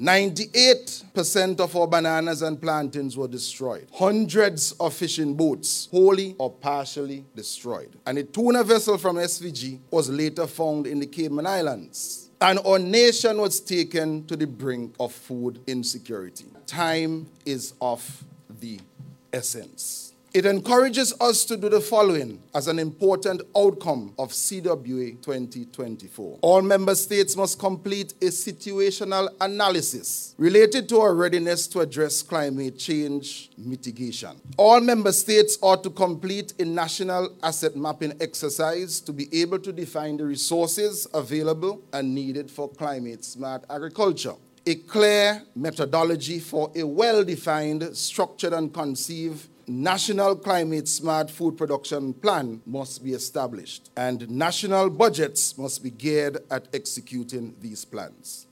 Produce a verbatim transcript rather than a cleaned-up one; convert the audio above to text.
ninety-eight percent of our bananas and plantains were destroyed. Hundreds of fishing boats, wholly or partially destroyed. And a tuna vessel from S V G was later found in the Cayman Islands. And our nation was taken to the brink of food insecurity. Time is of the essence. It encourages us to do the following as an important outcome of C W A twenty twenty-four. All member states must complete a situational analysis related to our readiness to address climate change mitigation. All member states ought to complete a national asset mapping exercise to be able to define the resources available and needed for climate-smart agriculture. A clear methodology for a well-defined, structured and conceived national climate-smart food production plan must be established, and national budgets must be geared at executing these plans.